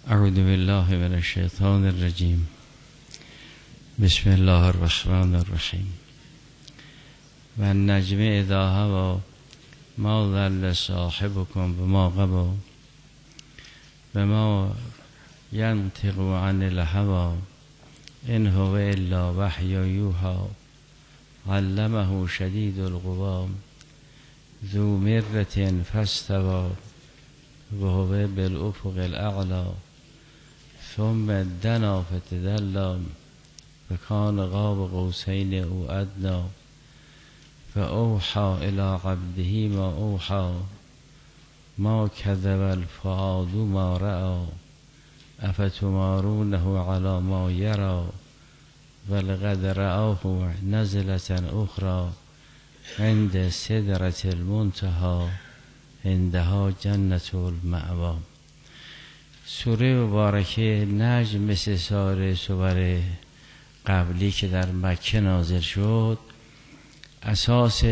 اعوذ بالله من الشیطان الرجیم. بسم الله الرحمن الرحیم. و النجم اذا هوی ما ضل صاحبکم بما غوی و ما ینطق عن الهوی ان هو الا وحی یوحی علمه شدید القوی ذو مرة فاستوی و هو بالافق الاعلی ثم دنا فتدلی فکان قاب قوسین او ادنی فاوحی الی عبده ما اوحی ما کذب الفؤاد ما رأی افتمارونه علی ما یری ولقد رآه نزلة اخری عند سدرة المنتهی عندها جنة المأوی. سوره مبارکه نجم مثل سایر سور قبلی که در مکه نازل شد اساس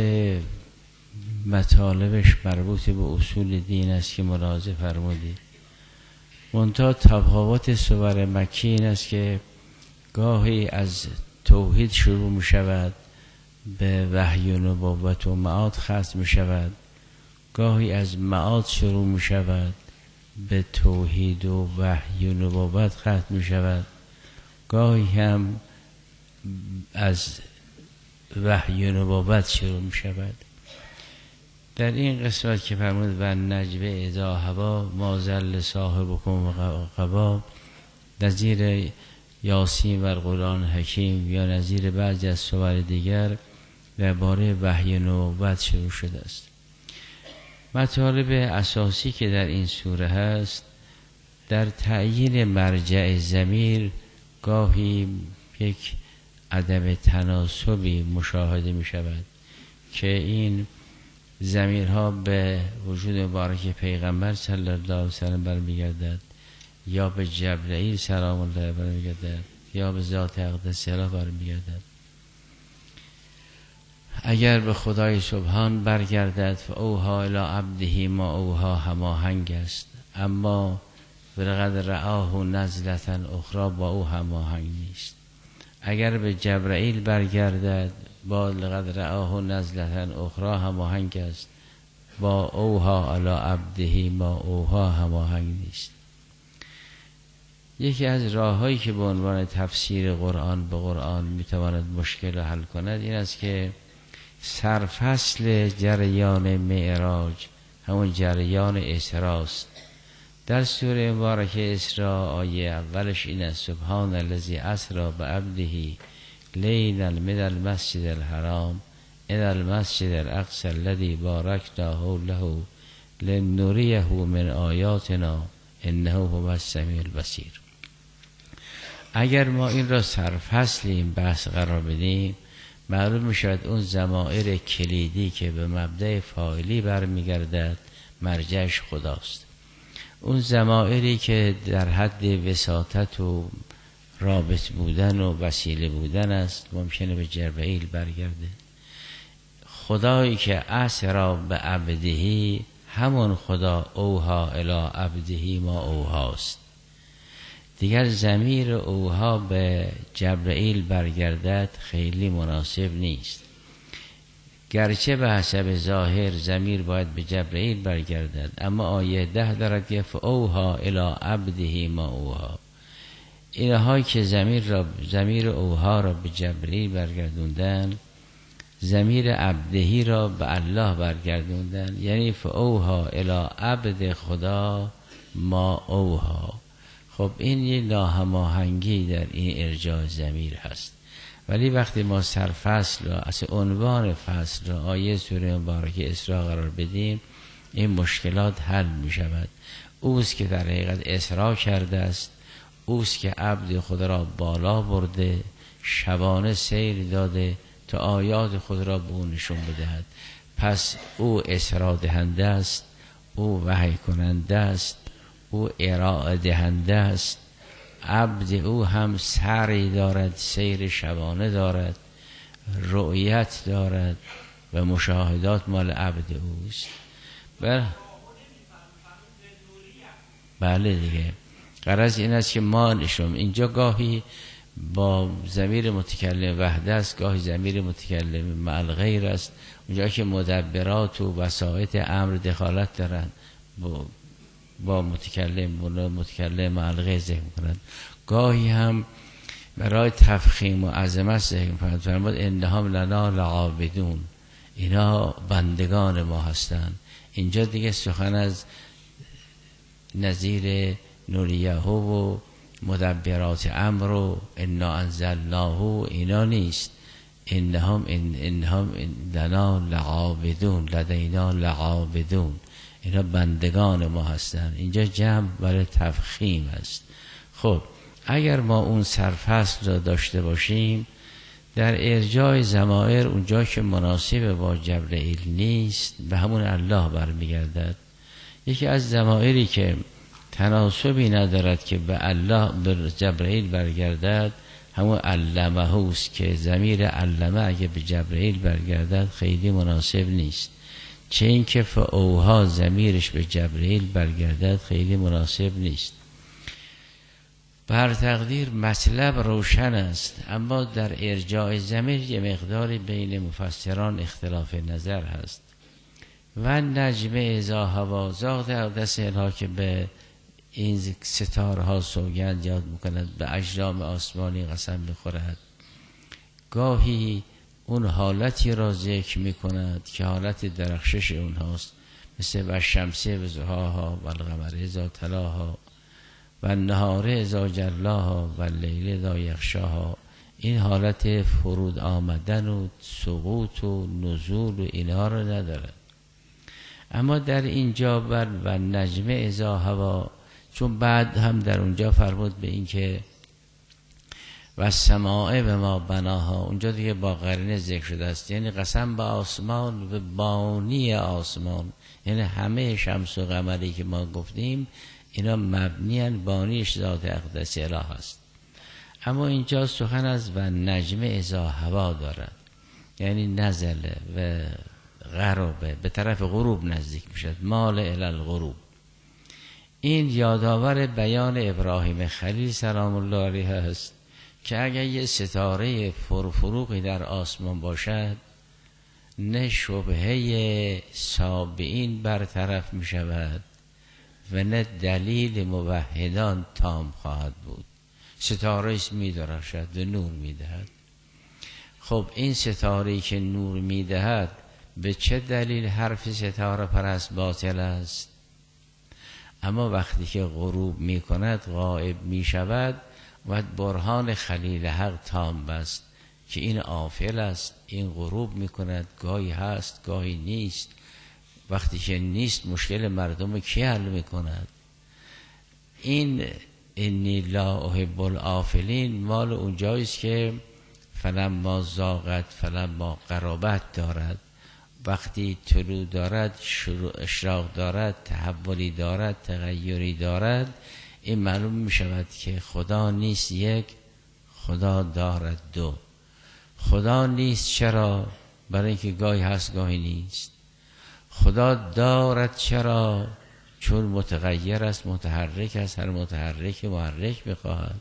مطالبش مربوط به اصول دین است که ملاحظه فرمودید. منتها تفاوت سور مکی این است که گاهی از توحید شروع می شود به وحی و نبوت و معاد ختم می شود، گاهی از معاد شروع می شود به توحید و وحی و نبوت ختم می شود، گاهی هم از وحی و نبوت شروع می شود. در این قسمت که فرمود و النجم اذا هوی ما ضل صاحبکم و غوی، نظیر یاسین و القرآن حکیم یا نظیر بعضی از سور دیگر درباره وحی و نبوت شروع شده است. مطالب اساسی که در این سوره هست در تعیین مرجع ضمیر گاهی یک عدم تناسبی مشاهده می شود که این ضمیرها به وجود مبارک پیغمبر صلی الله علیه وسلم برمیگردد یا به جبرئیل سلام الله برمیگردد یا به ذات اقدس برمیگردد. اگر به خدای سبحان برگردد فاوحی الی عبده ما اوحی هماهنگ است، اما ولقد رآه نزلة اخری با او هماهنگ نیست. اگر به جبرئیل برگردد با لقد رآه نزلة اخری هماهنگ است، با اوحی الی عبده ما اوحی هماهنگ نیست. یکی از راههایی که به عنوان تفسیر قرآن به قرآن میتواند مشکل را حل کند این است که سرفصل جریان معراج همون جریان اسراء است. در سوره مبارکه اسراء آیه اولش این است سبحان الذی اسری بعبده لیلا من المسجد الحرام الی المسجد الاقصی الذی بارکنا حوله لنریه من آیاتنا انه هو السمیع البصیر. اگر ما این را سرفصل این بحث قرار بدیم معلوم می شود اون ضمائر کلیدی که به مبدأ فاعلی برمیگردد مرجعش خداست. اون ضمائری که در حد وساطت و رابط بودن و وسیله بودن است ممکنه به جبرئیل برگرده. خدایی که اسری بعبده همون خدا اوحی الی عبده ما اوحاست. دیگر ضمیر اوحی به جبرئیل برگردد خیلی مناسب نیست، گرچه به حسب ظاهر ضمیر باید به جبرئیل برگردد، اما آیه 10 دارد که فاوحی الی عبده ما اوحی. اینهایی که ضمیر اوحی را به جبرئیل برگردوندن ضمیر عبدهی را به الله برگردوندن، یعنی فاوحی الی عبد خدا ما اوحی. خب این یه ناهماهنگی در این ارجاع ضمیر هست. ولی وقتی ما سرفصل را از عنوان فصل را آیه سوره مبارکه اسراء قرار بدیم این مشکلات حل می شود. اوست که در حقیقت اسراء کرده است، اوست که عبد خود را بالا برده، شبانه سیر داده تا آیات خود را به او نشون بدهد. پس او اسراء دهنده است، او وحی کننده است، او ارائه دهنده است. عبد او هم سری دارد، سیر شبانه دارد، رؤیت دارد و مشاهدات مال عبد اوست. بله دیگه غرض این است که ما نشم اینجا گاهی با ضمیر متکلم وحده است، گاهی ضمیر متکلم مع الغیر است. اونجا که مدبرات و وسایط امر دخالت دارن با متکلم مع الغیر ذکر میکنن. گاهی هم برای تفخیم و عظمت ذکر میکنن. فرمود انهم لنا لعابدون، اینا بندگان ما هستند. اینجا دیگه سخن از نظیر نوریه و مدبرات امر و انا انزلناه اینا نیست. انهم لنا لعابدون، لدینا لعابدون، اینا بندگان ما هستند. اینجا جمع برای تفخیم است. خب اگر ما اون سرفصل را داشته باشیم در ارجاع ضمائر اونجا که مناسب با جبرئیل نیست به همون الله برمیگردد. یکی از ضمائری که تناسبی ندارد که به الله به جبرئیل برگردد همون علمه است که ضمیر علمه اگه به جبرئیل برگردد خیلی مناسب نیست. چه این که فاوها ضمیرش به جبرئیل برگردد خیلی مناسب نیست. بر تقدیر مطلب روشن است، اما در ارجاع ضمیر یه مقداری بین مفسران اختلاف نظر هست. و نجم اذا هوا، زاغ در دست اینها که به این ستارها سوگند یاد میکند، به اجرام آسمانی قسم میخورد. گاهی اون حالتی را ذکر میکند که حالت درخشش اونهاست، مثل و شمسه و ضحاها و القمر اذا تلاها و النهار اذا جلاها و اللیل اذا یغشاها. این حالت فرود آمدن و سقوط و نزول و اینها رو ندارد. اما در اینجا بر و نجم اذا هوا، چون بعد هم در اونجا فرمود به این که و سماع و ما بناها، اونجا دیگه با قرینه ذکر شده است، یعنی قسم به آسمان و بانی آسمان، یعنی همه شمس و قمری که ما گفتیم اینا مبنیان بانیش ذات اقدس اله است. اما اینجا سخن از و نجم اذا هوا دارد، یعنی نزله و غربه، به طرف غروب نزدیک میشد، مال الی الغروب. این یادآور بیان ابراهیم خلیل سلام الله علیه است که اگر یه ستاره فرفروغی در آسمان باشد نه شبهه سابعین برطرف می شود و نه دلیل موحدان تام خواهد بود. ستاره است می درخشد و نور می دهد. خب این ستاره‌ای که نور می دهد به چه دلیل حرف ستاره پرست باطل است؟ اما وقتی که غروب می کند غائب می شود و برهان خلیل حق تام بست که این آفل است، این غروب می کند، گاهی هست گاهی نیست. وقتی که نیست مشکل مردم کی حل می کند؟ این انی لا احب الآفلین مال اونجاییست که فلما زاغت فلما قرابت دارد. وقتی طلوع دارد، اشراق دارد، تحولی دارد، تغییری دارد، این معلوم می شود که خدا نیست یک، خدا دارد دو. خدا نیست چرا؟ برای اینکه گاهی هست گاهی نیست. خدا دارد چرا؟ چون متغیر است، متحرک است، هر متحرک محرک بخواهد.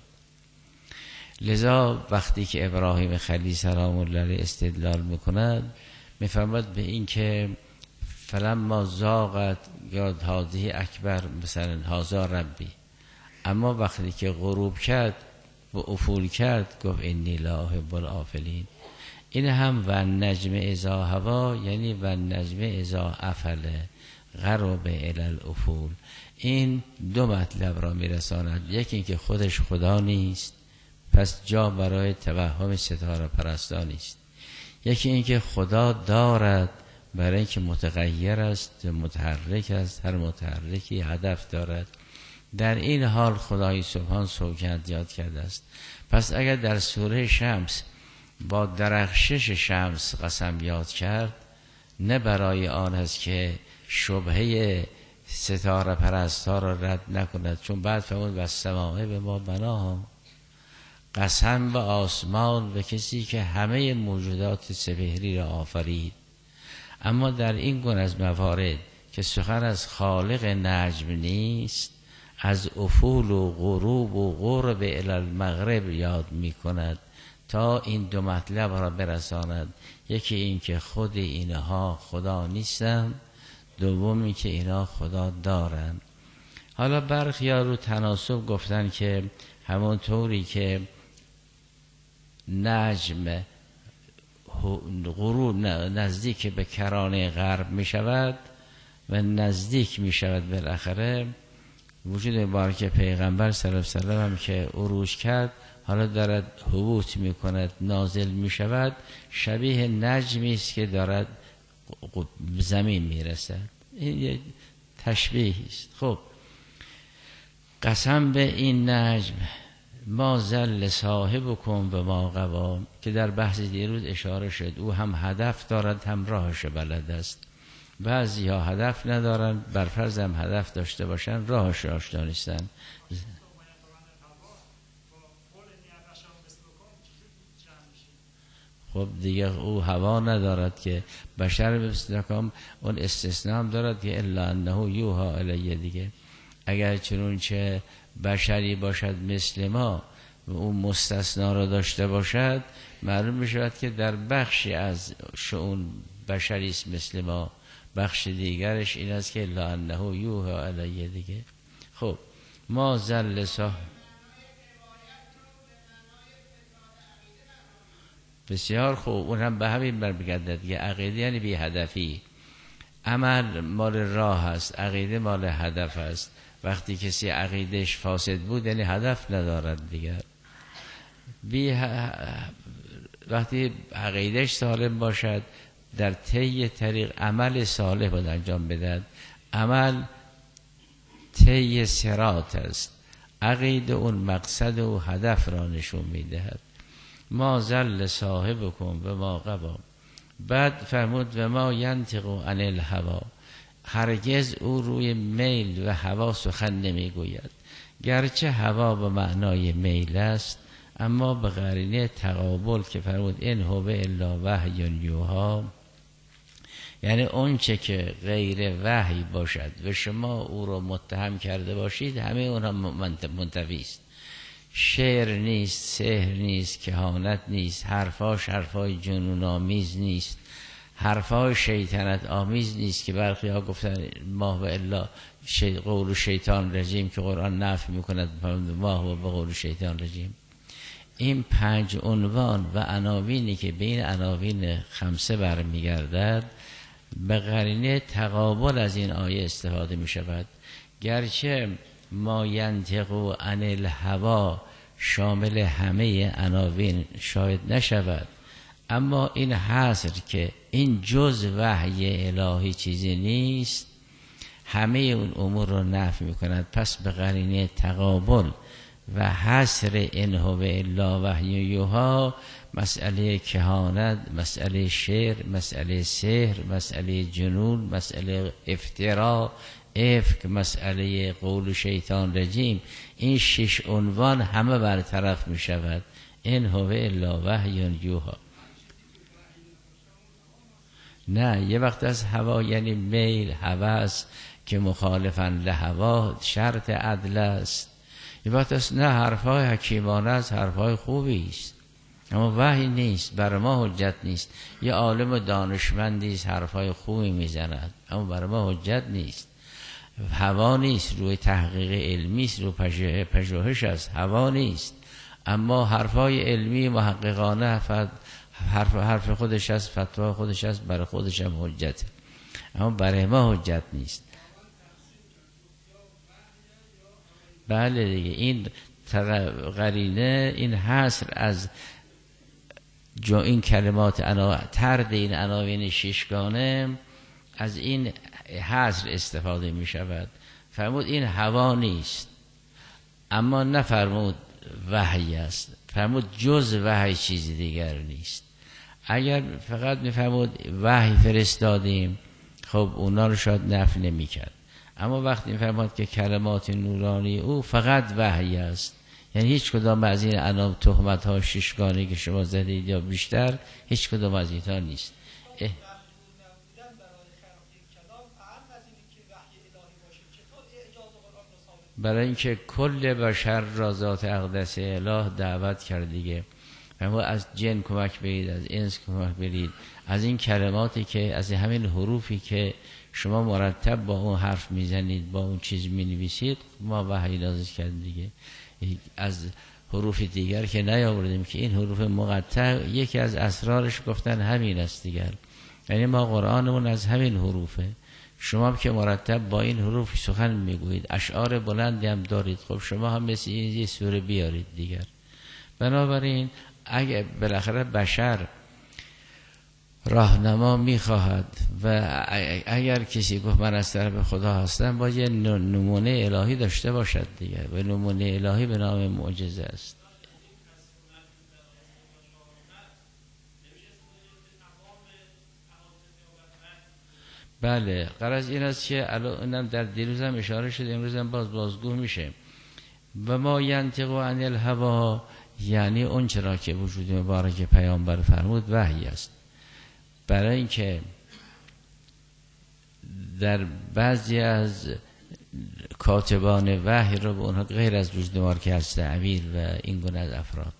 لذا وقتی که ابراهیم خلیل سلام الله علیه استدلال میکند میفرماد به این که فلما زاغت یا هذه اکبر مثلا هذا ربی، اما وقتی که غروب کرد و افول کرد گفت انی لا احب الآفلین. این هم و نجم اذا هوا یعنی و نجم اذا افل غرب الی الافول. این دو مطلب را میرساند. یکی این که خودش خدا نیست پس جا برای توهم ستاره پرستانی است. یکی این که خدا دارد برای اینکه متغیر است، متحرک است، هر متحرکی هدف دارد. در این حال خدای سبحان سوگند یاد کرده است. پس اگر در سوره شمس با درخشش شمس قسم یاد کرد، نه برای آن است که شبهه ستاره پرستا را رد نکند، چون بعد فرمود و السماء و ما بناها، قسم به آسمان و کسی که همه موجودات سپهری را آفرید. اما در این گونه از موارد که سخن از خالق نجم نیست، از افول و غروب و غرب الی المغرب یاد می کند تا این دو مطلب را برساند. یکی این که خود اینها خدا نیستن، دومی که اینها خدا دارن. حالا برخی‌ها رو تناسب گفتن که همونطوری که نجم غروب نزدیک به کرانه غرب می شود و نزدیک می شود بالاخره، وجود مبارک پیغمبر صلی الله علیه و سلم هم که عروج کرد حالا دارد هبوط می کند، نازل می شود، شبیه نجمی است که دارد زمین می رسد. این یک تشبیهی است. خب قسم به این نجم ما زل صاحبکم و ما غوا، که در بحث دیروز اشاره شد، او هم هدف دارد هم راهش بلد است. بعضی ها هدف ندارن، برفرض هم هدف داشته باشن راهش آشنا نیستن. خب دیگه او هوا ندارد که بشر مثلکم، اون استثناء هم دارد که الا انه یوها الیه دیگه. اگر چنونچه بشری باشد مثل ما و اون مستثنا را داشته باشد، معلوم می شود که در بخشی از شؤون بشری است مثل ما، بخش دیگرش این است که الا انه یوها الیه دیگه. خب ما زل بسیار خوب، اون هم به همین برمیگردد که عقیده یعنی بی هدفی، عمل مال راه است، عقیده مال هدف است. وقتی کسی عقیدش فاسد بود یعنی هدف ندارد دیگر. وقتی عقیدش سالم باشد در طی طریق عمل صالح باید انجام بدهد. عمل طی صراط است، عقیده اون مقصد و هدف را نشون میدهد. ما زل صاحبکم و ما غوا. بعد فرمود و ما ینطق عن الهوا، هرگز او روی میل و هوا سخن نمیگوید. گرچه هوا به معنای میل است، اما به قرینه تقابل که فرمود این هو الا وحی یوحی، یعنی اون چه که غیر وحی باشد و شما او را متهم کرده باشید همه اونها منتفی است. شعر نیست، سحر نیست، کهانت نیست، حرفاش حرفای جنون آمیز نیست، حرفای شیطنت آمیز نیست که برخی ها گفتن ما و الا قول شیطان رجیم که قرآن نفی میکند ما و به قول شیطان رجیم. این 5 عنوان و عناوینی که بین عناوین 5 برمیگردد به قرینه تقابل از این آیه استفاده می شود. گرچه ما ینطق عن الهوا شامل همه عناوین شاید نشود، اما این حصر که این جز وحی الهی چیزی نیست همه اون امور رو نفی می کند. پس به قرینه تقابل و حصر این هو الا وحی یوحی، مسئله کهانت، مسئله شعر، مسئله سحر، مسئله جنون، مسئله افترا، افک، مسئله قول شیطان رجیم، این 6 عنوان همه برطرف می شود. این هو الا وحی یوحی. نه، یه وقت از هوا یعنی میل، هوس که مخالفن لهوا شرط عدل است. یه وقت از نه، حرفای حکیمانه است، حرفای خوبی است، اما وحی نیست، بر ما حجت نیست. یه عالم دانشمندی است حرفای خوبی میزند اما بر ما حجت نیست. هوا نیست، روی تحقیق علمی است، روی پژوهش است، هوا نیست، اما حرفای علمی محققانه حرف خودش است، فتوا خودش است، برای خودش هم حجت، اما برای ما حجت نیست. بله دیگه، این قرینه، این حصر از این کلمات طرد این عناوین 6گانه از این حصر استفاده می شود. فرمود این هوا نیست، اما نفرمود وحی است، فرمود جز وحی چیزی دیگر نیست. اگر فقط می فرمود وحی فرستادیم، خب اونا رو شاید نفی نمی کرد، اما وقتی می فرمود که کلمات نورانی او فقط وحی است، یعنی هیچ کدام از این تهمت ها 6گانه که شما زدید یا بیشتر، هیچ کدام از اینها نیست. برای اینکه کل بشر را ذات اقدس اله دعوت کرد دیگه. اما از جن کمک بگیرید، از انس کمک بگیرید، از این کلماتی که از همین حروفی که شما مرتب با اون حرف میزنید، با اون چیز مینویسید، ما وحی نازل کرد دیگه. از حروف دیگر که نیاوردیم که این حروف مقطع یکی از اسرارش گفتن همین است دیگر. یعنی ما قرآنمون از همین حروفه. شما هم که مرتب با این حروف سخن میگویید، اشعار بلندی هم دارید، خب شما هم مثل این یه سوره بیارید دیگر. بنابراین اگه بالاخره بشر راهنما میخواهد و اگر کسی گفت من از طرف خدا هستم، باید یه نمونه الهی داشته باشد دیگر. و نمونه الهی به نام معجزه است. بله، غرض این است که الان در دیروز هم اشاره شد، امروز هم بازگو میشه. و ما ینطق عن الهوا، یعنی اون چرا که وجود مبارک پیامبر فرمود وحی است. برای اینکه در بعضی از کاتبان وحی رو به اونها غیر از روزنامه‌نگار که هست امیر و این گونه از افراد،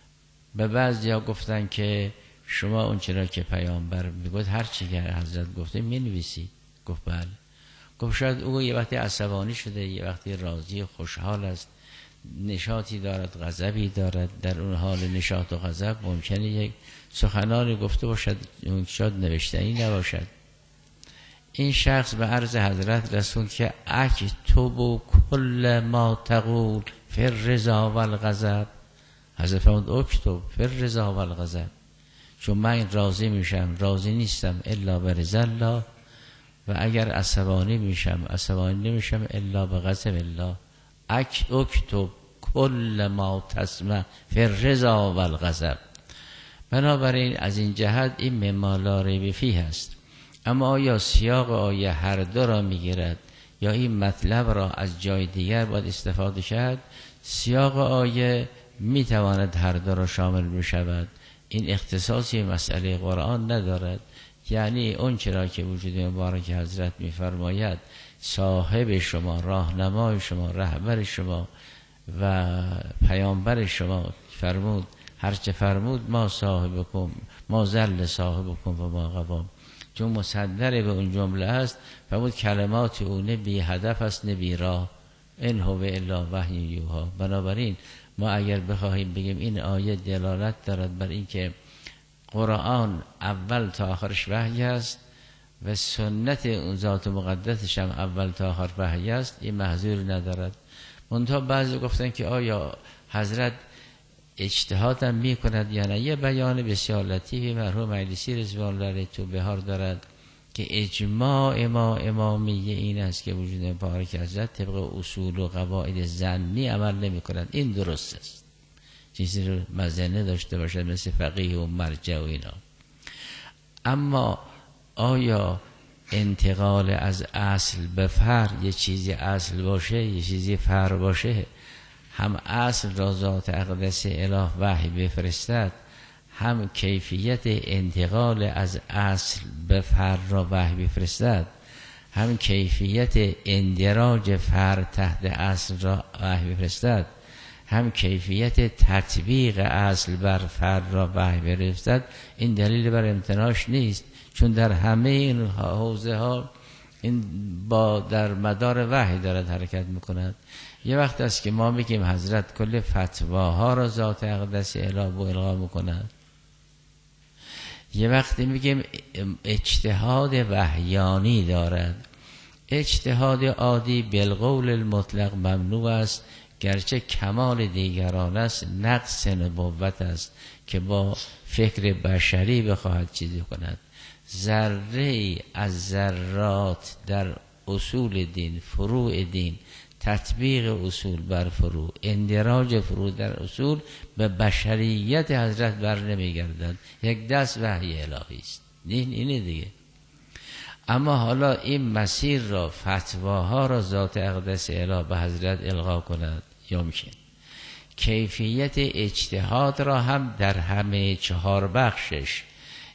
به بعضی ها گفتن که شما اون چرا که پیامبر میگوید هر چی که حضرت گفته مینویسید. گفت بله. گفت شاید او یه وقتی عصبانی شده، یه وقتی راضی خوشحال است، نشاطی دارد، غضبی دارد، در اون حال نشاط و غضب ممکنه یک سخنانی گفته باشد شاید نوشتنی نباشد. این شخص به عرض حضرت رسول که اکتب کل ما تقول فی الرضا و الغضب. حضرت فرمود اکتب فی الرضا و الغضب، چون من راضی میشم، راضی نیستم الا به رضا الله، و اگر عصبانی میشم، عصبانی نمیشم الا به غضب الله. اکتب کل ما تسمع فی الرضا و الغضب. بنابراین از این جهت این مما لا ریب فیه است. اما آیا سیاق آیه هر دو را میگیرد یا این مطلب را از جای دیگر باید استفاده شد؟ سیاق آیه میتواند هر دو را شامل بشود. این اختصاصی مسئله قرآن ندارد. یعنی اون چرا که وجود مبارک حضرت میفرماید صاحب شما، راهنمای شما، رهبر شما و پیامبر شما فرمود، هرچه فرمود ما صاحبکم ما ذل صاحبکم و ما غوا، چون مصدر به اون جمله است. فرمود کلمات او نه بی هدف است نه بی راه، ان هو الا وحی یوحی. بنابراین ما اگر بخواهیم بگیم این آیه دلالت دارد بر اینکه قرآن اول تا آخرش وحی است و سنت اون ذات مقدسش هم اول تا آخر وحی است، این محذور ندارد. منتها بعضی گفتن که آیا حضرت اجتهاد هم می کند یا نه؟ یه بیان بسیار لطیفی مرحوم مجلسی رضوان الله علیه تو بهار دارد که اجماع ما امامیه این است که وجود مبارک حضرت طبق اصول و قواعد ظنی عمل نمی کند. این درست است، چیزی رو مزنه داشته باشد مثل فقیه و مرجع و اینا. اما آیا انتقال از اصل به فرع یه چیزی اصل باشه یه چیزی فرع باشه، هم اصل را ذات اقدس اله وحی بفرستد، هم کیفیت انتقال از اصل به فرع را وحی بفرستد، هم کیفیت اندراج فرع تحت اصل را وحی بفرستد، هم کیفیت تطبیق اصل بر فرع را وحی بفرستد، این دلیل بر امتناعش نیست، چون در همه این حوزه ها این با در مدار وحی دارد حرکت میکند. یه وقت است که ما میگیم حضرت کل فتواها را ذات اقدس اله و القا میکند، یه وقتی میگیم اجتهاد وحیانی دارد. اجتهاد عادی بالقول المطلق ممنوع است، گرچه کمال دیگران است، نقص نبوت است که با فکر بشری بخواهد چیزی کند. ذره از ذرات در اصول دین، فروع دین، تطبیق اصول بر فروع، اندراج فروع در اصول به بشریت حضرت بر نمیگردد، یک دست وحی الهی است. اینه دیگه. اما حالا این مسیر را، فتواها را ذات اقدس اله به حضرت القا کند یا میشه. کیفیت اجتهاد را هم در همه 4 بخشش،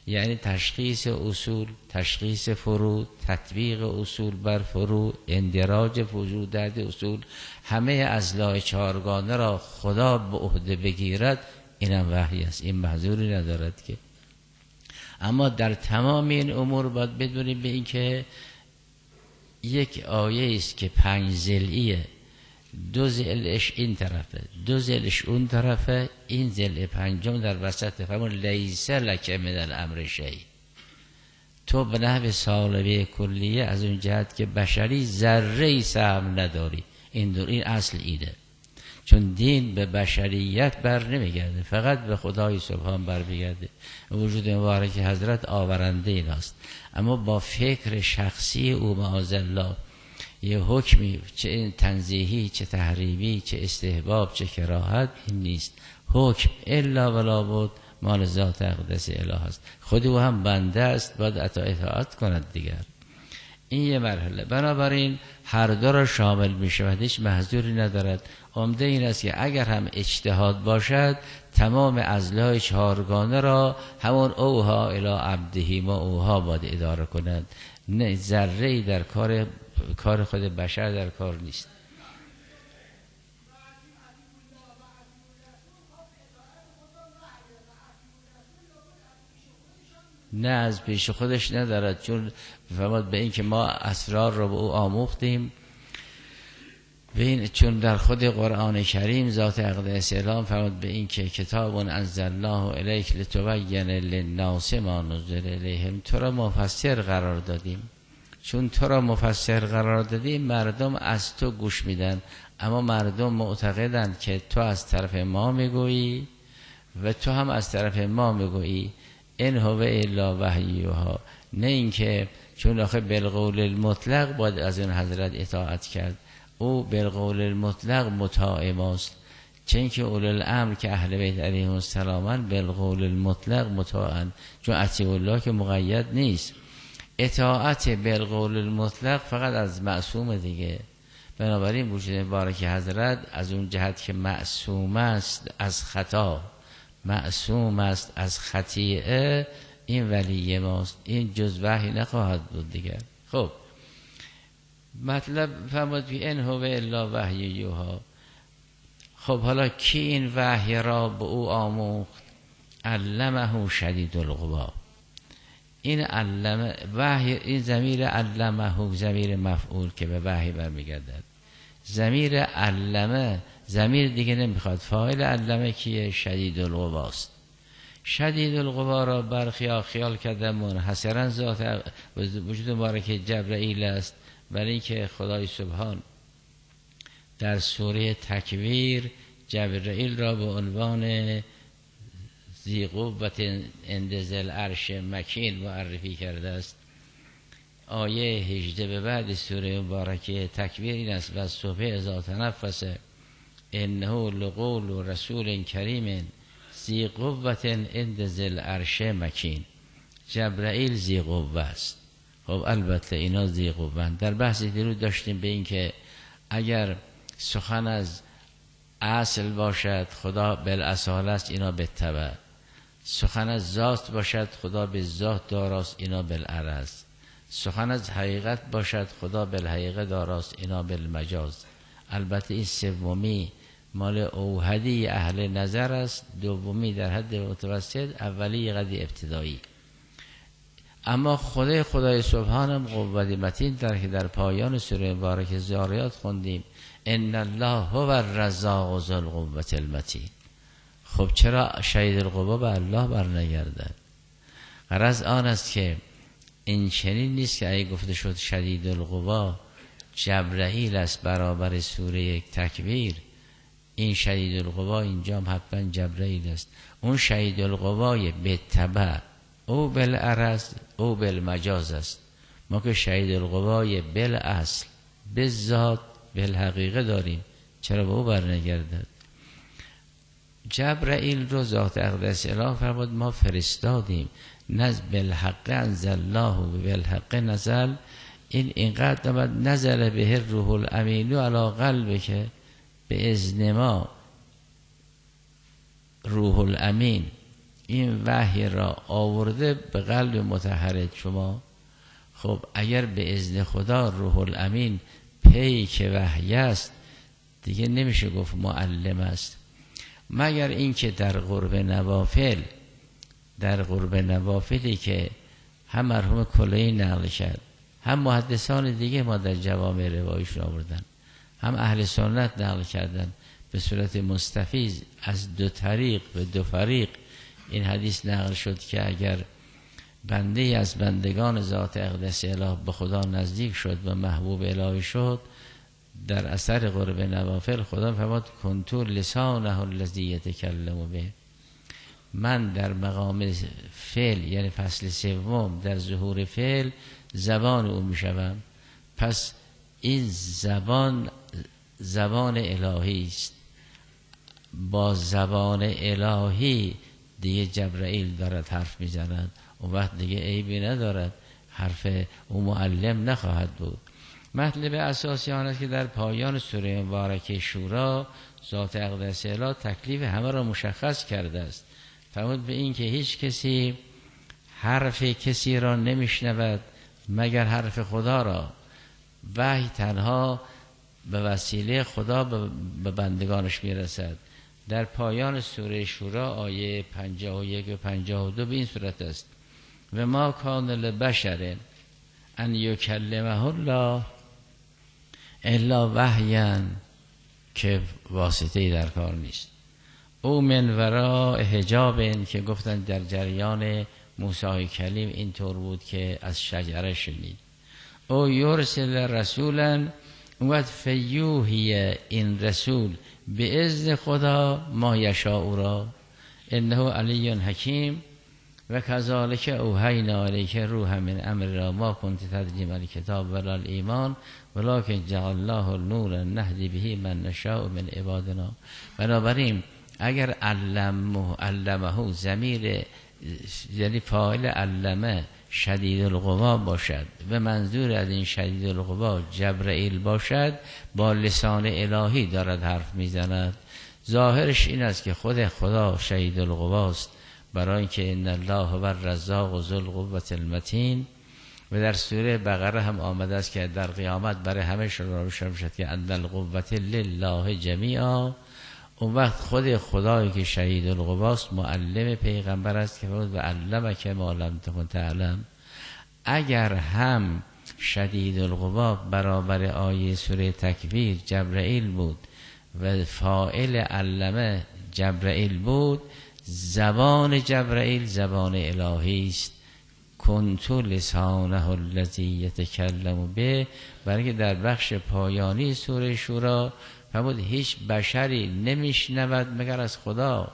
یعنی تشخیص اصول، تشخیص فروع، تطبیق اصول بر فروع، اندراج فروع در اصول، همه اضلاع چهارگانه را خدا به عهده بگیرد، اینم وحی است. این محظوری ندارد که. اما در تمام این امور باید بدونیم به این که یک آیه است که 5 ضلعیه، 2 ضلعش این طرفه، 2 ضلعش اون طرفه، این ضلع پنجم در وسط. فرمون لیس لک من الامر شیء. تو به نحو سالبه کلیه از اون جهت که بشری ذره سهم نداری. این اصل ایده، چون دین به بشریت بر نمیگرده، فقط به خدای سبحان بر میگرده. وجود مبارک حضرت آورنده این است، اما با فکر شخصی او معاذالله یه حکمی، چه تنزیهی، چه تحریمی، چه استحباب، چه کراهت، این نیست. حکم الا ولا بد مال ذات اقدس اله است. خود او هم بنده است، باید اطاعت کند دیگر. این یه مرحله. بنابراین هر دو را شامل می شود، هیچ محظوری ندارد. عمده این است که اگر هم اجتهاد باشد، تمام اضلاع چهارگانه را همون اوها الی عبده ما اوها باید اداره کند. نه ذره‌ای در کار خود بشر در کار نیست. نه از پیش خودش ندارد، چون فرمود به این که ما اسرار رو به او آموختیم. چون در خود قرآن کریم ذات اقدس الهی فرمود به این که کتاب انزلناه الیک لتبین للناس ما نزل الیهم. تو را مفسر قرار دادیم. چون تو را مفسر قرار دادیم، مردم از تو گوش میدن، اما مردم معتقدند که تو از طرف ما میگویی و تو هم از طرف ما میگویی. این هو الا وحیها. نه اینکه چون آخه بالقول المطلق باید از این حضرت اطاعت کرد. او بالقول المطلق مطاع ماست، چون که اولو الامر که اهل بیت علیهم السلام بالقول المطلق مطاعن، چون اطیع الله که مقید نیست. اطاعت بالقول المطلق فقط از معصوم دیگه. بنابراین وجود مبارک حضرت از اون جهت که معصوم است از خطا، معصوم است از خطیئه، این ولی ماست. این جز وحی نخواهد بود دیگر. خب مطلب فرمود که این هو الا وحی یوها. خب حالا کی این وحی را به او آموخت؟ علمه شدید القوا. این علمه وحی، این ضمیر علمه ضمیر مفعول که به وحی برمیگردد. ضمیر علمه ضمیر دیگه نمیخواد. فاعل علمه کیه؟ شدید القوا است. شدید القوا را برخی خیال کردن منحصرا ذات وجود مبارک جبرائیل است، برای که خدای سبحان در سوره تکویر جبرائیل را به عنوان ذی قوة عند ذی العرش مکین معرفی کرده است. آیه 18 به بعد سوره مبارکه تکویر این است: و صبح اذا تنفس انه لقول رسول کریم ذی قوة عند ذی العرش مکین. جبرائیل ذی قوة است. خب البته اینا ذی قوة. در بحث دیروز داشتیم به این که اگر سخن از اصل باشد خدا بالاصاله است، اینا بالتبع. سخن از ذات باشد خدا به ذات داراست، اینا بالعرض. سخن از حقیقت باشد خدا بالحقیقت داراست، اینا بالمجاز. البته این سومی مال اوحدی اهل نظر است، دومی در حد متوسط، اولی قدی ابتدایی. اما خدای سبحانم قوت متین در پایان سوره مبارک زاریات خوندیم ان الله هو الرزاق ذو القوة المتین. خب چرا شدید القوا به الله برنگردد؟ غرض آن است که این چنین نیست که اگه گفته شد شدید القوا جبرائیل است برابر سوره تکویر، این شدید القوا اینجا هم حتما جبرائیل است. اون شدید القوای به تبع او بالعرض او بالمجاز است. ما که شدید القوای بالاصل بالذات بالحقیقه داریم، چرا به او برنگردد؟ جبرائیل رو ذات اقدس اله فرمود ما فرستادیم، نزل بالحق انزل الله و بالحق نزل. این اینقدر نزل به روح الامین علی قلبه که به اذن ما روح الامین این وحی را آورده به قلب مطهر شما. خب اگر به اذن خدا روح الامین پی که وحی است دیگه نمیشه گفت معلم است، مگر اینکه در قرب نوافلی که هم مرحوم کلینی نقل کرد، هم محدثان دیگه ما در جوامع روایشون آوردن، هم اهل سنت نقل کردن به صورت مستفیض از 2 طریق به 2 فریق این حدیث نقل شد که اگر بنده از بندگان ذات اقدس اله به خدا نزدیک شد و محبوب الهی شد، در اثر قرب نوافل خدا فرمود کنتو لسانه الذی یتکلم به، من در مقام فعل یعنی فصل سوم در ظهور فعل زبان او میشوم. پس این زبان الهی است، با زبان الهی دیگه جبرائیل دارد حرف میزند، اون وقت دیگه عیبی ندارد، حرف او معلم نخواهد بود. مطلب اساسی آن است که در پایان سوره مبارکه شورا ذات اقدس اله تکلیف همه را مشخص کرده است. فرمود به این که هیچ کسی حرف کسی را نمیشنود مگر حرف خدا را، وحی تنها به وسیله خدا به بندگانش میرسد. در پایان سوره شورا آیه 51 و 52 به این صورت است: و ما کان لبشر ان یکلمه الله الا وحیا، که واسطه‌ای در کار نیست. او من وراء حجاب، که گفتن در جریان موسی کلیم اینطور بود که از شجره شنید. او یرسل رسولا و فیوهی، این رسول به اذن خدا ما یشاء را انه علی حکیم و کذالک اوحینا الیک روح من امرنا ما کنت تدری ما الکتاب ولا الایمان ولکن جعلناه نورا نهدی به من نشاء من عبادنا. بنابراین اگر علمه ضمیر یعنی فاعل علمه شدید القوا باشد و منظور از این شدید القوا جبرائیل باشد، با لسان الهی دارد حرف میزند. ظاهرش این است که خود خدا شدید القواست، برای اینکه ان الله هو الرزاق ذو القوة المتین. و در سوره بقره هم آمده است که در قیامت برای همه روشن میشد که ان القوة لله جمیعا. اون وقت خود خدایی که شهید القواست معلم پیغمبر است که فرمود و علمک ما لم تکن تعلم. اگر هم شدید القوا برابر آیه سوره تکویر جبرائیل بود و فاعل علمه جبرائیل بود، زبان جبرائیل زبان الهی است. کنت لسانه الذی یتکلم به، برای که در بخش پایانی سوره شورا فرمود هیچ بشری نمیشنود مگر از خدا.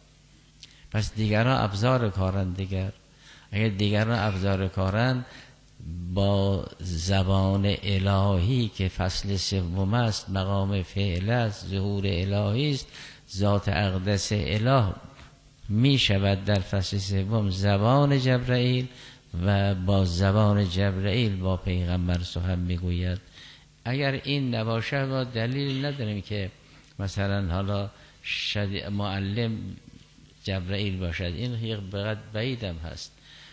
پس دیگران ابزار کارند. اگر دیگران ابزار کارند، با زبان الهی که فصل سوم است، مقام فعل است، ظهور الهی است، ذات اقدس اله می شود در فصل سوم زبان جبرائیل و با زبان جبرائیل با پیغمبر سخن میگوید. اگر این نباشه ما دلیل نداریم که مثلا حالا معلم جبرائیل باشد. این یک بقدر بعیدم هست.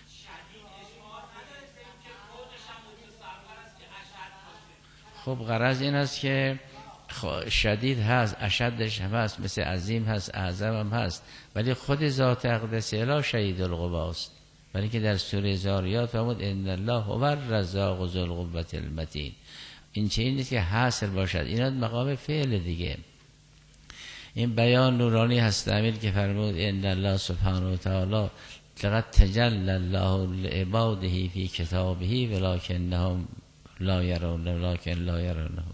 خب غرض این است که شدید هست، اشدش هم هست، مثل عظیم هست، اعظم هم هست، ولی خود ذات اقدس اله شدید القواست. ولی که در سوره زاریات فرمود ان الله هو الرزاق ذو القوة المتین. این چه این نیست که حاصل باشد، اینا مقام فعل دیگه. این بیان نورانی هست امیر که فرمود ان الله سبحانه و تعالی لقد تجلی الله لعباده فی کتابه ولکنهم لا یرون ولکن لا یرونه.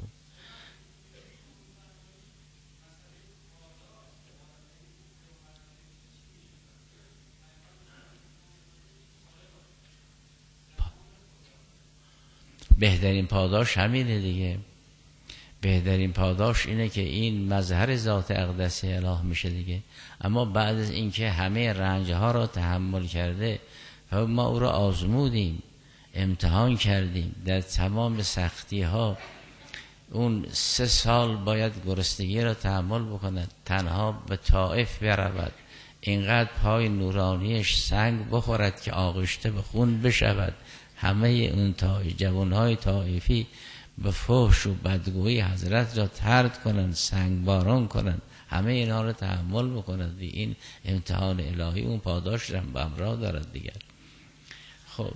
بهترین پاداش همینه دیگه. بهترین پاداش اینه که این مظهر ذات اقدس اله میشه دیگه. اما بعد از اینکه همه رنجها را تحمل کرده و ما او را آزمودیم، امتحان کردیم در تمام سختی ها، اون 3 سال باید گرسنگی را تحمل بکند، تنها به طائف برود، اینقدر پای نورانیش سنگ بخورد که آغشته به خون بشود، همه اون جوانهای طائفی به فحش و بدگویی حضرت را طرد کنند، سنگ باران کنند، همه اینا رو تحمل بکنند. این امتحان الهی، اون پاداش رو به همراه دارد دیگر. خب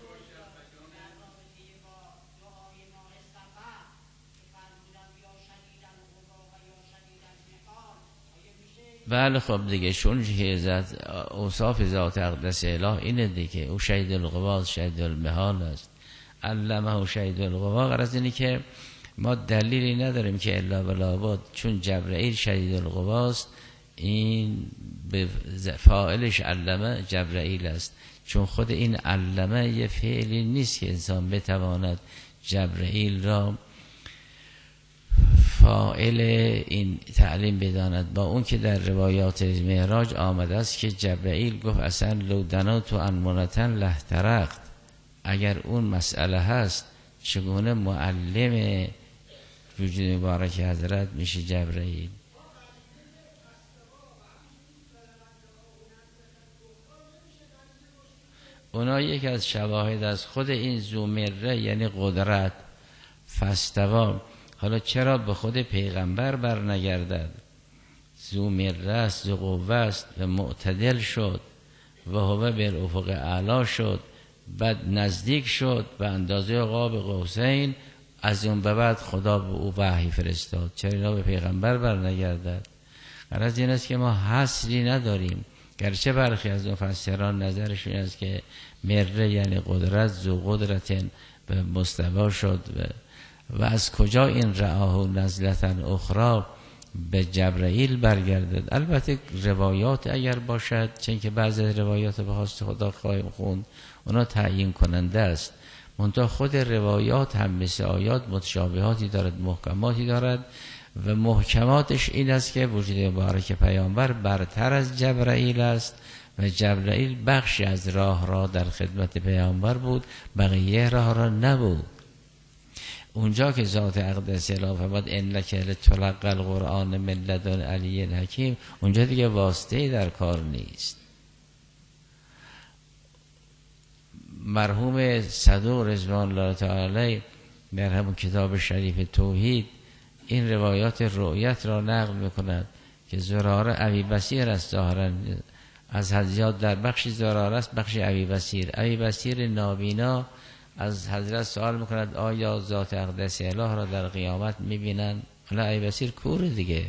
بله خب دیگه، چون که اوصاف ذات اقدس اله اینه دیگه، او شهید القوا، شهید المحال است، علمه و شهید القوا. غرض اینه که ما دلیلی نداریم که الا بلابد، چون جبرئیل شهید القواست، این به فاعلش علمه جبرئیل است، چون خود این علمه یه فعلی نیست که انسان بتواند جبرئیل را فاعل این تعلیم بداند. با اون که در روایات معراج آمده است که جبرئیل گفت اصلا لو دنوت انمونتن لحترقت، اگر اون مسئله هست چگونه معلم وجود مبارک حضرت میشه جبرئیل؟ اونا یک از شواهد از خود این زومره یعنی قدرت فاستوا. حالا چرا به خود پیغمبر بر نگردد؟ زومره است، ذو قوه است و معتدل شد و هو بالافق اعلی شد، بعد نزدیک شد به اندازه قاب قوسین، از اون به بعد خدا به او وحی فرستاد. چرا اینا به پیغمبر بر نگردد؟ غرض این است که ما حصری نداریم، گرچه برخی از مفسران نظرشون است که مره یعنی قدرت، ذو قدرت به مستوا شد و از کجا این رعاه نزلتن اخرى به جبرئیل برگردد. البته روایات اگر باشد، چون که بعضی روایات به خواست خدا خواهیم خوند، اونا تعیین کننده است، منتها خود روایات هم مثل آیات متشابهاتی دارد، محکماتی دارد و محکماتش این است که وجود مبارک پیامبر برتر از جبرئیل است و جبرئیل بخشی از راه را در خدمت پیامبر بود، بقیه راه را نبود. اونجا که ذات اقدس اله فرمود انک لتلقی القرآن من لدن علی حکیم، اونجا دیگه واسطه‌ای در کار نیست. مرحوم صدوق رضوان الله تعالی در همون کتاب شریف توحید این روایات رؤیت را نقل میکند که زراره ابی بصیر است، ظاهرا از حضرت در بخشی زراره است، بخشی ابی بصیر. ابی بصیر نابینا از حضرت سوال میکند آیا ذات اقدس اله را در قیامت میبینن؟ حالا ابی بصیر کور دیگه،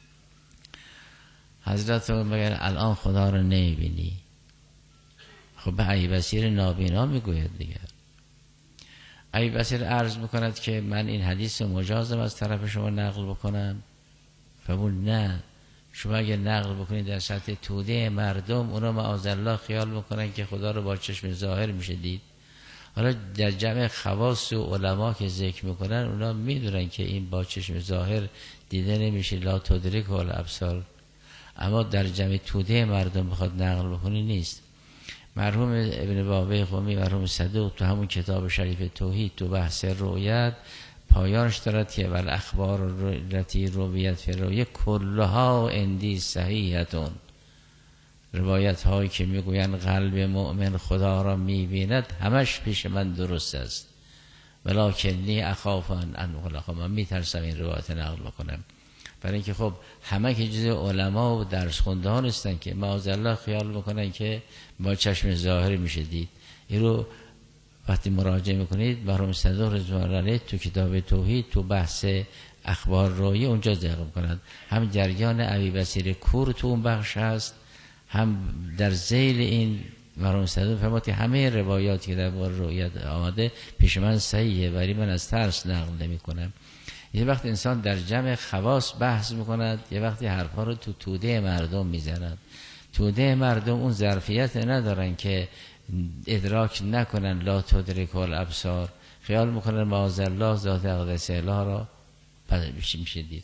حضرت میگن الان خدا را نمیبینی. خب به ابی بصیر نابینا میگوید دیگه. ابی بصیر عرض میکند که من این حدیث مجازم از طرف شما نقل بکنم؟ فرمود نه، شما اگه نقل بکنید در سطح توده مردم، اونا معاذالله خیال میکنن که خدا رو با چشم ظاهر میشه دید. حالا در جمع خواص و علما که ذکر میکنن، اونا میدونن که این با چشم ظاهر دیده نمیشه، لا تدرک الابصار، اما در جمع توده مردم بخواد نقل بکنی نیست. مرحوم ابن بابی قمی، مرحوم صدوق، تو همون کتاب شریف توحید تو بحث رؤیت پایانش دارد که ول اخبار التي رویت فی الرؤیا کلها عندی صحیحتون، روایت هایی که میگویند قلب مؤمن خدا را میبیند همش پیش من درست است، ولکنی اخاف ان اغلق، من میترسم این روایت نقل بکنم، برای اینکه خب همه که جز علما و درس خونده ها نیستن که معاذالله خیال میکنن که با چشم ظاهر میشه دید. این رو وقتی مراجعه میکنید مرحوم صدوق رضوان الله علیه تو کتاب توحید تو بحث اخبار رویه اونجا ذکر میکنند، هم جریان ابی بصیر کور تو اون بخش هست، هم در ذیل این مرحوم صدوق فرمود که همه روایاتی که در باره رؤیت آمده پیش من صحیحه، ولی من از ترس نقل نمیکنم. یه وقت انسان در جمع خواص بحث میکند، یه وقتی حرفا رو تو توده مردم میزند. توده مردم اون ظرفیت ندارن که ادراک نکنن، لا تدرک الابصار، خیال میکنن معاذالله ذات اقدس اله را میشه دید.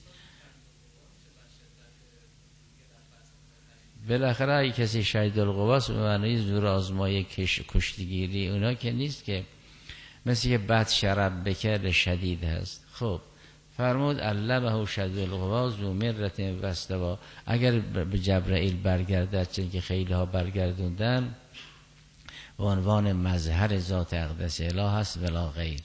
بالاخره اگه کسی شهید القواست به معنی زور آزمایی کشتیگیری اونا که نیست، که مثل که بد شرب بکر شدید هست. خب فرمود علمه شدید القوا ذو مرة واستوى. اگر به جبرائیل برگردد، چون که خیلی ها برگردوندن، به عنوان مظهر ذات اقدس اله هست ولا غیر.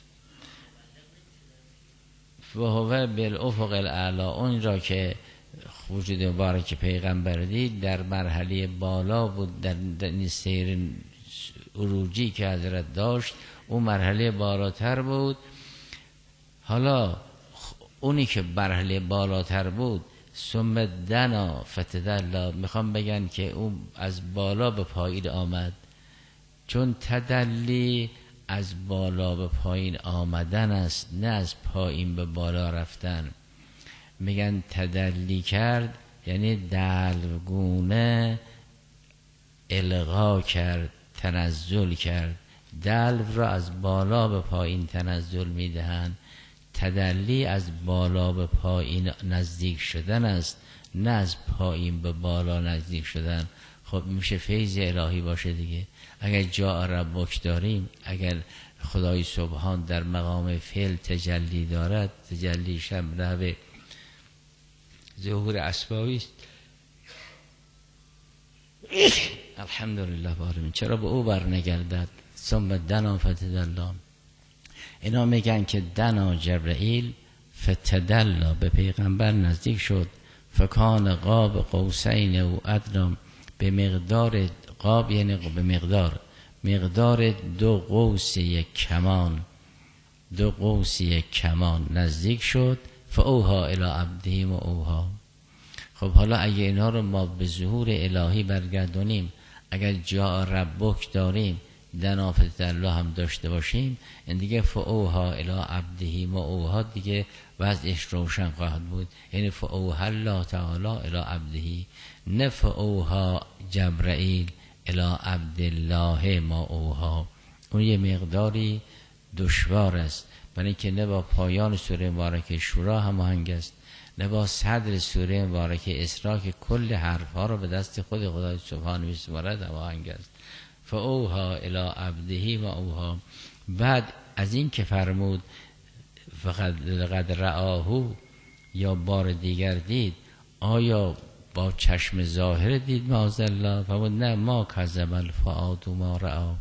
و هو بالافق الاعلی، اون را که وجود مبارک پیغمبر دید در مرحله بالا بود، در سیر عروجی که حضرت داشت اون مرحله بالاتر بود. حالا اونی که مرحله بالاتر بود ثم دنا فتدلی، میخوام بگن که اون از بالا به پایین آمد، چون تدلی از بالا به پایین آمدن است، نه از پایین به بالا رفتن. میگن تدلی کرد یعنی دلوگونه الغا کرد، تنزل کرد. دلو را از بالا به پایین تنزل میدهند. تدلی از بالا به پایین نزدیک شدن است، نه از پایین به بالا نزدیک شدن. خب میشه فیض الهی باشه دیگه. اگر جا ربک داریم، اگر خدای سبحان در مقام فعل تجلی دارد، تجلی شم نحوه ظهور اسبابی است. الحمدلله بارمین، چرا به او برنگردد؟ ثم دنا فتدلی. اینا میگن که دنا جبرائیل فتدلی، به پیغمبر نزدیک شد. فکان قاب قوسین و ادنی، به مقدار قاب یعنی به مقدار دو قوس یک کمان، دو قوس یک کمان نزدیک شد. فاوها الی عبده و اوها. خب حالا اگه اینا رو ما به ظهور الهی برگردونیم، اگر جا ربک داریم، دنا فتدلی هم داشته باشیم، این دیگه فاوها الی عبده و اوها دیگه وضعش روشن خواهد بود. یعنی فاوها الله تعالی الی عبده، نه فاوها جبرائیل الی عبدالله ما اوها. اون یه مقداری دشوار است، برای اینکه نه با پایان سوره مبارکه شورا هماهنگ است، نه با صدر سوره مبارکه اسراء که کل حرفها رو به دست خود خدای سبحانه میسپارد هماهنگ است. فاوها الی عبده و اوها. بعد از این که فرمود فقط لقد رآهو، یا بار دیگر دید، آیا با چشم ظاهر دید معاذالله؟ فرمود نه، ما کذب الفؤاد ما رآ.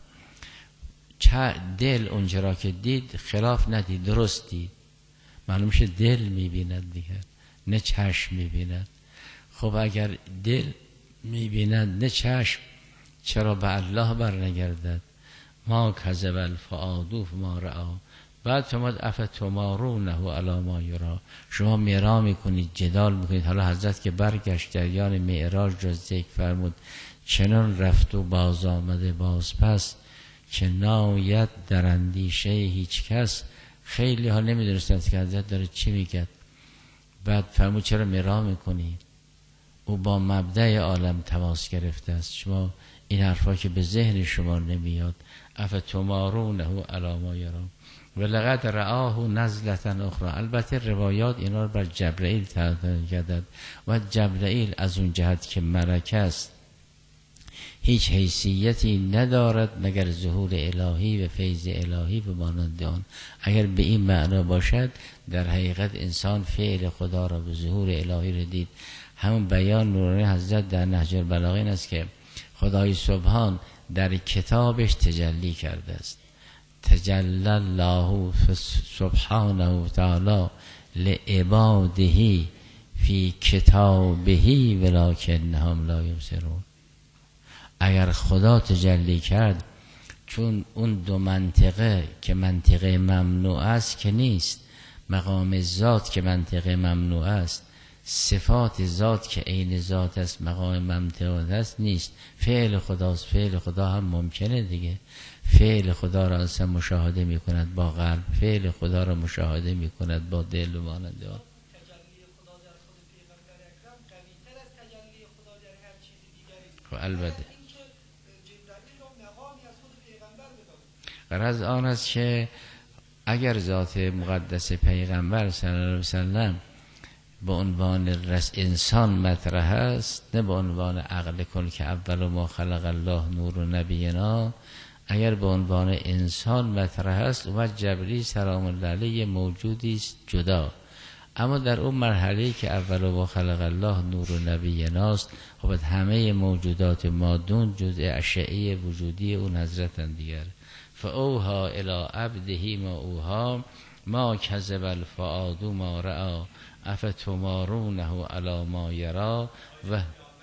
دل اونجا را که دید خلاف ندید، درست دید. معلوم شه دل میبیند دیگر، نه چشم میبیند. خب اگر دل میبیند نه چشم، چرا به الله برنگردد؟ ما کذب الفؤاد ما رآ. بعد فرمود افتمارونه علی ما یرا، شما میرا میکنید، جدال میکنید. حالا حضرت که برگشت جریان معراج را ذکر فرمود، چنان رفت و باز آمده باز پس، که ناید در اندیشه هیچ کس. خیلی ها نمیدونستند که حضرت داره چی میگه. بعد فرمود چرا میرا میکنید؟ او با مبدأ عالم تماس گرفته است، شما این حرفا که به ذهن شما نمیاد. افتمارونه علی ما یرا و لقد رآه نزلة اخرى. البته روایات اینا رو بر جبرائیل تعداد کردند و جبرائیل از اون جهت که ملک است هیچ حیثیتی ندارد مگر ظهور الهی و فیض الهی به مانند آن. اگر به این معنا باشد، در حقیقت انسان فعل خدا را به ظهور الهی را دید. همون بیان نورانی حضرت در نهج البلاغه این است که خدای سبحان در کتابش تجلی کرده است. تجلی الله سبحانه و تعالی لعباده فی کتابه ولکنهم لا یبصرون. اگر خدا تجلی کرد، چون اون دو منطقه که منطقه ممنوع است که نیست، مقام ذات که منطقه ممنوع است، صفات ذات که عین ذات است مقام ممنوع است نیست. فعل خداست، فعل خدا هم ممکنه دیگه. فعل خدا را اصلا مشاهده می کند با قلب، فعل خدا را مشاهده می کند با دل و مانند آن. خب البته غرض آن است که اگر ذات مقدس پیغمبر صلی الله علیه وسلم به عنوان انسان مطرح است، نه به عنوان عقل کل که اول ما خلق الله نور و نبینا، اگر به عنوان انسان مطرح است و جبریل سلام الله علیه موجودی است جدا. اما در اون مرحله‌ای که اول و خلق الله نور و نبییناست، خب همه موجودات مادون جزء اشعه وجودی اون حضرتن دیگر. فاوحی الی عبده ما اوحی ما کذب الفؤاد ما رأی افتمارونه علی ما یری و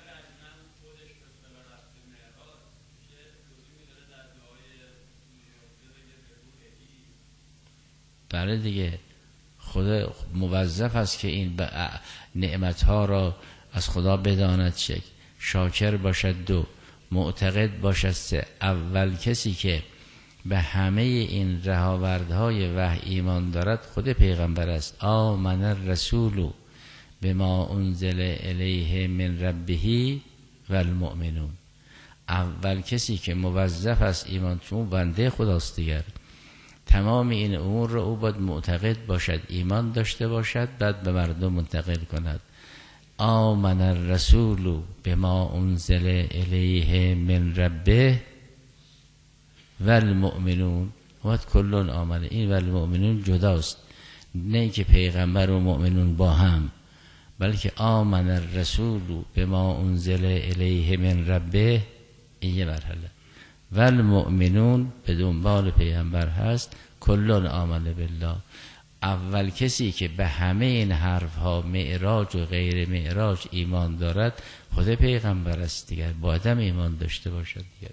بله دیگه، خدا موظف است که این نعمتها را از خدا بداند، شاکر باشد، دو معتقد باشد، سه اول کسی که به همه این رهاوردهای وحی ایمان دارد خود پیغمبر است. آمن الرسول بما انزل الیه من ربه و المؤمنون. اول کسی که موظف است ایمان، چون بنده خداست دیگر، تمام این امور را او باید معتقد باشد، ایمان داشته باشد، بعد به مردم منتقل کند. آمن الرسول بما انزل الیه من ربه و المؤمنون. وقت کلون آمنه، این و المؤمنون جداست، نه که پیغمبر و مؤمنون با هم، بلکه آمن الرسول بما انزل الیه من ربه، این یه مرحله، و المؤمنون به دنبال پیغمبر هست، کلون آمنه بالله. اول کسی که به همه این حرف ها معراج و غیر معراج ایمان دارد خود پیغمبر است دیگر، باید هم ایمان داشته باشد دیگر.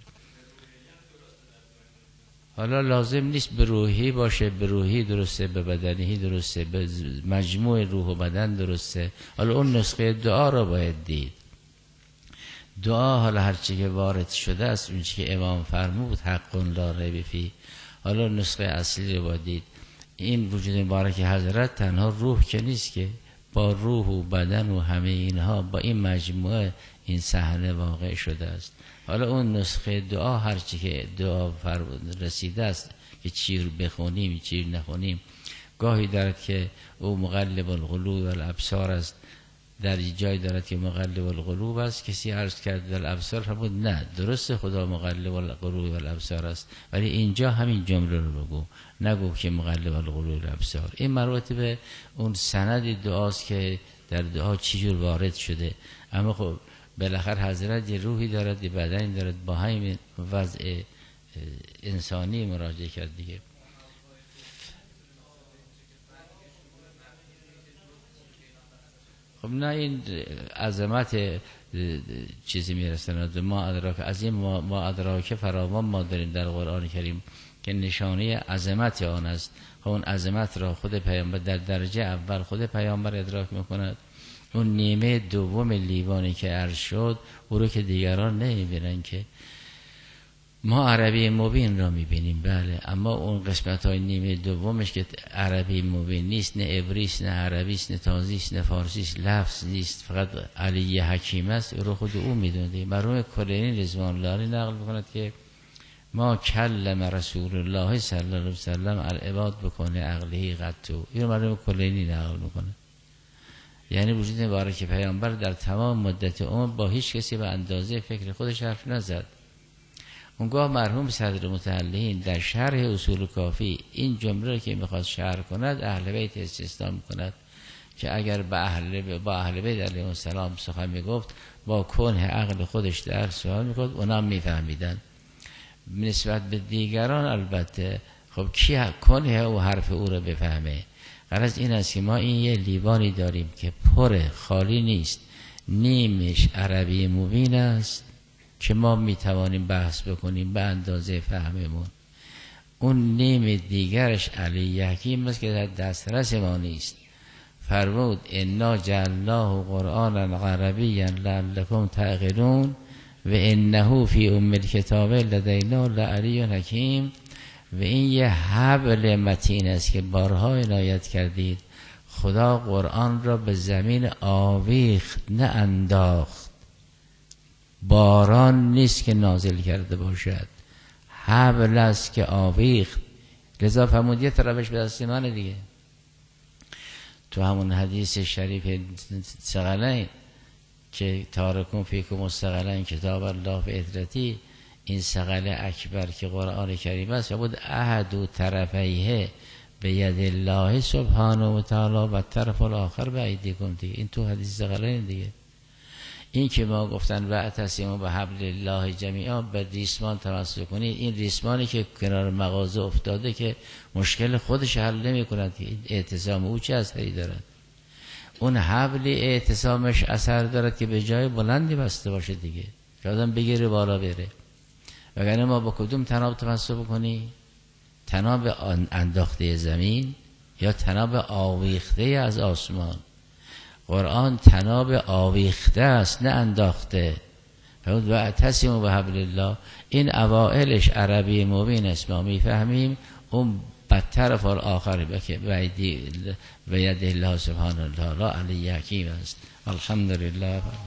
حالا لازم نیست به روحی باشه، به روحی درسته، به بدنی درسته، به مجموع روح و بدن درسته. حالا اون نسخه دعا را باید دید. دعا حالا هرچی که وارد شده است، اون چی که امام فرمود حق لا ریب فیه، حالا نسخه اصلی رو باید دید. این وجود مبارک حضرت تنها روح که نیست، که با روح و بدن و همه اینها، با این مجموعه این صحنه واقع شده است. حالا اون نسخه دعا هرچی که دعا رسیده است که چی رو بخونیم چی نخونیم، گاهی دارد که او مقلب القلوب والابصار است، در جای دارد که مقلب القلوب است. کسی عرض کرد در الابصار، فرمود نه درسته خدا مقلب القلوب والابصار است، ولی اینجا همین جمله رو بگو، نگو که مقلب القلوب والابصار. این مراتب اون سند دعاست که در دعا چجور وارد شده. اما خب بالاخره حضرت یه روحی دارد، یه بدنی دارد، با همین وضع انسانی مراجعه کرد دیگه. خب نه، این عظمت چیزی میرسند. ما ادراک، از این ما ادراک فراوان ما داریم در قرآن کریم که نشانه عظمت آن است. خب اون عظمت را خود پیامبر در درجه اول خود پیامبر ادراک میکند. اون نیمه دوم لیوانی که عرض شد، او رو که دیگران نمیبینن، که ما عربی مبین را میبینیم بله، اما اون قسمت های نیمه دومش که عربی مبین نیست، نه عبریست، نه عربیست، نه تازیست، نه فارسیست، لفظ نیست، فقط علی حکیم است، او رو خود او میدونه. مرحوم کلینی رضوان الله علیه نقل میکند که ما کلم رسول الله صلی الله علیه وسلم العباد بکنه عقله قطو. این مرحوم کلینی نقل میکنه، یعنی وجود مبارک پیامبر در تمام مدت عمر با هیچ کسی به اندازه فکر خودش حرف نزد. اونگاه مرحوم صدر متعلین در شرح اصول کافی این جمله که میخواد شرح کند، اهل بیت استثنا میکند که اگر با اهل بیت علیهم السلام سخن میگفت، با کنه عقل خودش در سوال میگفت، اونام میفهمیدن. نسبت به دیگران البته خب کی کنه او حرف او رو بفهمه؟ غرض این است که ما این یه لیوانی داریم که پره، خالی نیست، نیمش عربی مبین است که ما میتوانیم بحث بکنیم به اندازه فهممون، اون نیم دیگرش علی حکیم است که در دسترس ما نیست. فرمود انا جعلناه قرآنا عربیا لعلکم تعقلون و انه فی ام الکتاب لدینا لعلی حکیم. و این یه حبل متین است که بارها عنایت کردید. خدا قرآن را به زمین آویخت نه انداخت، باران نیست که نازل کرده باشد، حبل است که آویخت. لذا فرمود یه طرفش به دست من دیگه. تو همون حدیث شریف ثقلین که تارکون فیکم الثقلین کتاب الله فی عترتی، این ثقل اکبر که قرآن کریم است، بود احد و طرفیه به ید الله سبحانه و تعالی و طرف الاخر به ایدیکم دیگه. این تو حدیث ثقلین دیگه. این که ما گفتن و اعتصموا بحبل الله جمیعا، به ریسمان تمسک کنید، این ریسمانی که کنار مغازه افتاده که مشکل خودش حل نمی کند که اعتصام او چه اثری دارد؟ اون حبل اعتصامش اثر دارد که به جای بلندی بسته باشه دیگه، که آدم بگیره بالا بره. وگرنه ما با کدوم طناب تمسک بکنی؟ طناب انداخته زمین یا طناب آویخته از آسمان؟ قرآن طناب آویخته است، نه انداخته. و اعتصموا بحبل الله، این اوائلش عربی مبین است، ما میفهمیم. اون بدتر فال آخر بکه و ید الله سبحانه و تعالی علی حکیم است. الحمدلله.